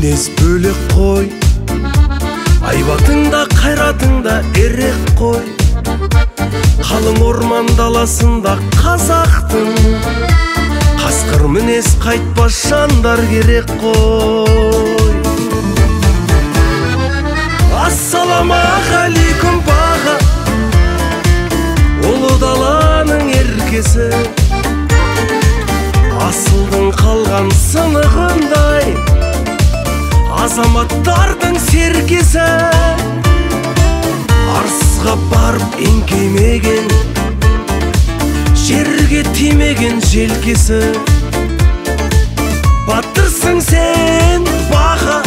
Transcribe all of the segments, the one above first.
Мінез бөлек қой, айбатыңда қайратыңда ерек қой. Қалың орман даласында қазақтың қасқыр мінез қайтпас жандар керек қой. Ассаламағалейкум баға, ұлы даланың еркесі, асылдың қалған сынығындай азаматтардың серкесі. Арсызға барып еңкеймеген, жерге тимеген желкесі. Батырсың сен баға,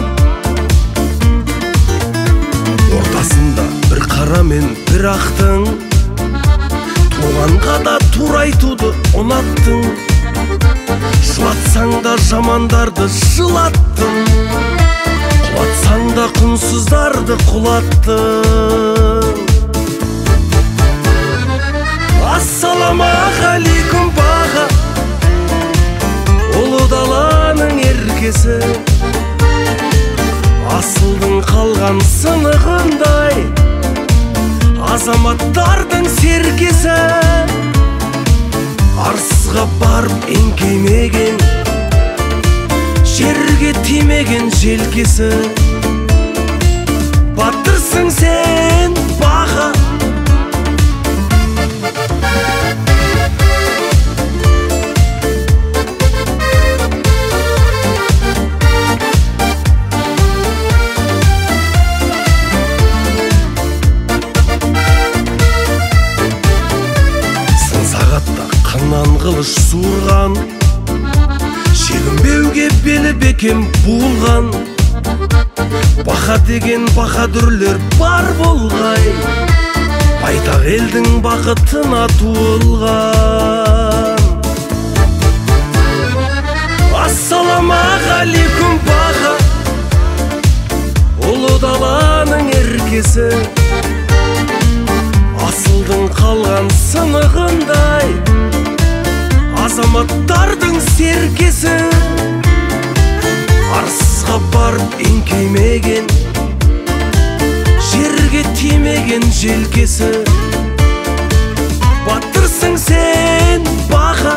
ортасында бір қара мен бір ақтың, туғанға да тура айтуды ұнаттың. Жылатсаң да жамандарды жылаттың, құлатсаң да құнсыздарды құлаттың. Ассаламағалейкум баға, ұлы даланың еркесі, асылдың қалған сынығындай азаматтардың серкесі. Арсызға барып еңкеймеген, жерге тимеген желкесі. Батырсың сен баға. Қаннан қылыш суырған, шегінбеуге белі бекем буылған. Бақа деген баһадүрлер бар болғай, байтақ елдің бақытына туылған. Ассаламағалейкум баға, ұлы даланың еркесі, асылдың қалған сынығындай азаматтардың серкесі. Арсызға барып еңкеймеген, жерге тимеген желкесі. Батырсың сен баға.